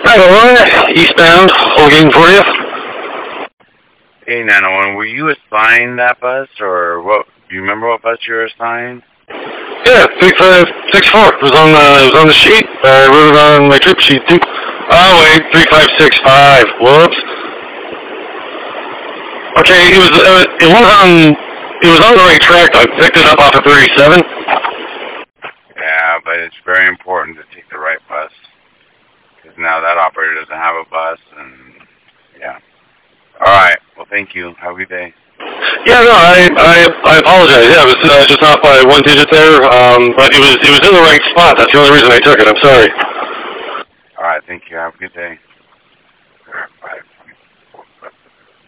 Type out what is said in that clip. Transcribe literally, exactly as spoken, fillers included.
Hi, Illinois, eastbound, looking for you. Hey, nine oh one, were you assigned that bus, or what? Do you remember what bus you were assigned? Yeah, three five six four. It was on the it was on the sheet. I wrote it on my trip sheet too. Oh wait, three five six five. Whoops. Okay, it was uh, it was on it was on the right track. I picked it up off of thirty-seven. Yeah, but it's very important to take the right bus, because now that operator doesn't have a bus, and yeah. All right. Well, thank you. Have a good day. Yeah, no, I I I apologize. Yeah, it was uh, just off by one digit there. Um, but it was it was in the right spot. That's the only reason I took it. I'm sorry. All right. Thank you. Have a good day.